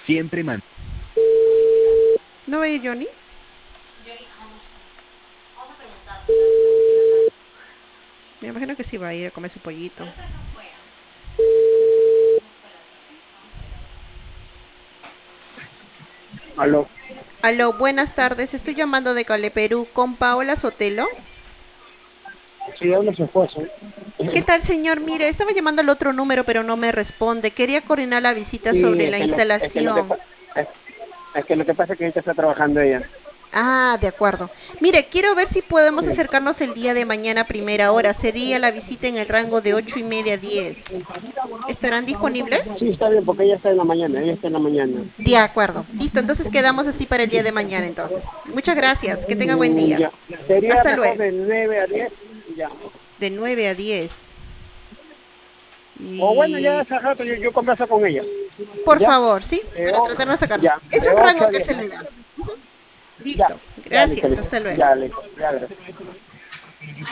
Siempre man. ¿No va a ir Johnny? Me imagino que sí va a ir a comer su pollito. Aló, Aló, buenas tardes. Estoy llamando de Cale, Perú, con Paola Sotelo. sí, habla su esposo. ¿Qué tal, señor? Mire, estaba llamando al otro número, pero no me responde. Quería coordinar la visita Sí, sobre la instalación. es que lo que pasa es que ahorita está trabajando ella. Ah, de acuerdo. Mire, quiero ver si podemos Sí, acercarnos el día de mañana a primera hora. Sería la visita en el rango de 8:30 a 10. ¿Estarán disponibles? sí, está bien, porque ella está en la mañana, ella está en la mañana. De acuerdo. Listo, entonces quedamos así para el día de mañana entonces. Muchas gracias. Que tenga buen día. Ya, sería Hasta mejor luego. de 9 a 10, ya. De 9 a 10. O bueno, ya Y hace rato yo converso con ella, por ¿ya? favor, ¿sí? De, Para o- tratar de sacarnos. ya, Es de un 8 rango a que 10. se le da. Ya, Listo. ya, listo, Gracias. listo. Hasta luego. Ya, listo, ya, gracias.